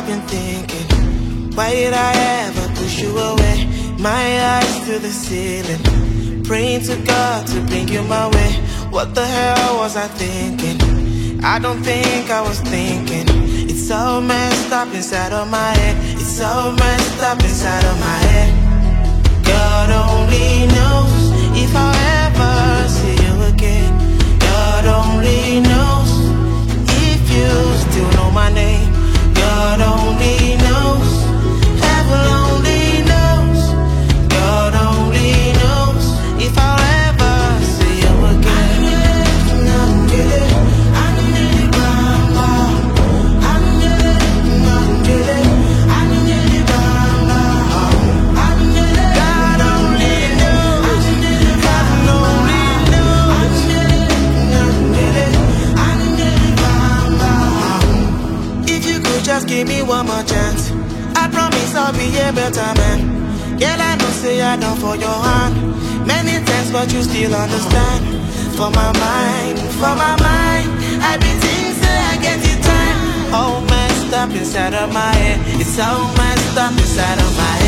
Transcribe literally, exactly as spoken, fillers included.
I've been thinking, why did I ever push you away? My eyes to the ceiling, praying to God to bring you my way. What the hell was I thinking? I don't think I was thinking. It's so messed up inside of my head. It's so messed up inside of my head. God only knows if I'll ever see you again. God only knows if you still know my name. God only knows, heaven only knows. God only knows if I'll ever see you again. Just give me one more chance, I promise I'll be a better man. Girl, I know say I done for your hand many times, but you still understand. For my mind, for my mind, I be think say I get it time. All messed up inside of my head, it's all messed up inside of my head.